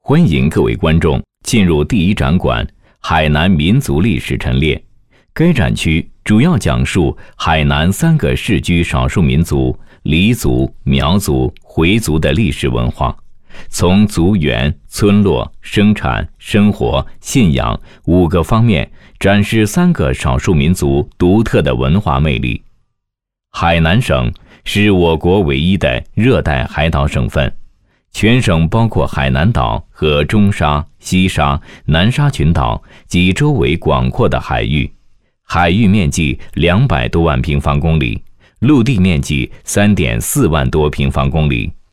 欢迎各位观众进入第一展馆海南民族历史陈列。该展区主要讲述海南3个世居少数民族黎族、苗族、回族的历史文化，从族源、村落、生产、生活、信仰5个方面展示3个少数民族独特的文化魅力。海南省是我国唯一的热带海岛省份，全省包括海南岛和中沙、西沙、南沙群岛及周围广阔的海域，海域面积200多万平方公里，陆地面积3.4万多平方公里。